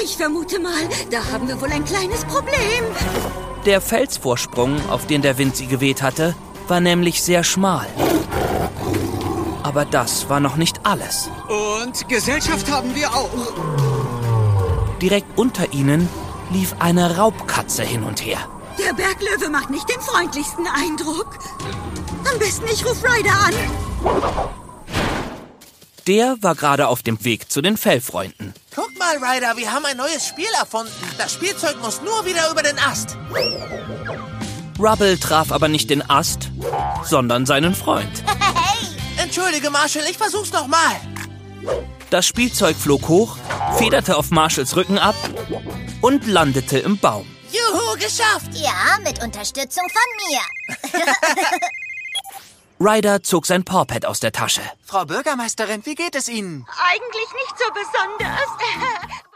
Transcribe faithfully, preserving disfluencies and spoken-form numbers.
ich vermute mal, da haben wir wohl ein kleines Problem. Der Felsvorsprung, auf den der Wind sie geweht hatte, war nämlich sehr schmal. Aber das war noch nicht alles. Und Gesellschaft haben wir auch. Direkt unter ihnen lief eine Raubkatze hin und her. Der Berglöwe macht nicht den freundlichsten Eindruck. Am besten ich ruf Ryder an. Der war gerade auf dem Weg zu den Fellfreunden. Guck mal, Ryder, wir haben ein neues Spiel erfunden. Das Spielzeug muss nur wieder über den Ast. Rubble traf aber nicht den Ast, sondern seinen Freund. Hey! Entschuldige, Marshall, ich versuch's noch mal. Das Spielzeug flog hoch, federte auf Marshalls Rücken ab und landete im Baum. Juhu, geschafft! Ja, mit Unterstützung von mir. Ryder zog sein Pawpad aus der Tasche. Frau Bürgermeisterin, wie geht es Ihnen? Eigentlich nicht so besonders.